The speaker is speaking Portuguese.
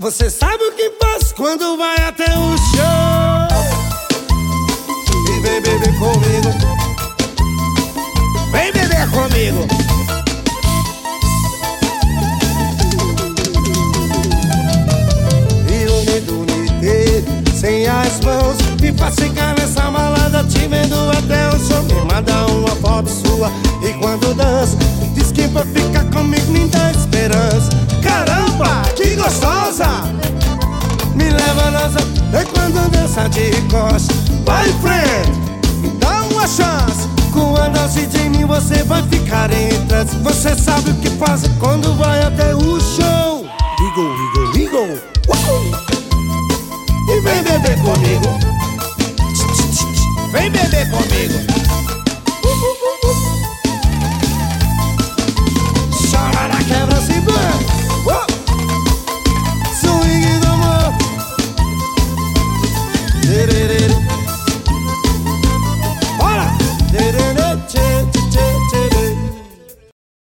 Você sabe o que faz quando vai até o show e vem beber comigo. Vem beber comigo. E o medo me teve sem as mãos. Me faz ficar nessa malada te vendo até o show. Me manda uma foto sua e quando dança diz que vai ficar comigo, me dá esperança. Caramba, que gostosa! Me leva nessa, é quando dança de costas. Vai, friend, me dá uma chance. Com a dança de mim você vai ficar em transe. Você sabe o que faz quando vai até o show. Wiggle, wiggle, wiggle. E vem beber comigo. Vem beber comigo.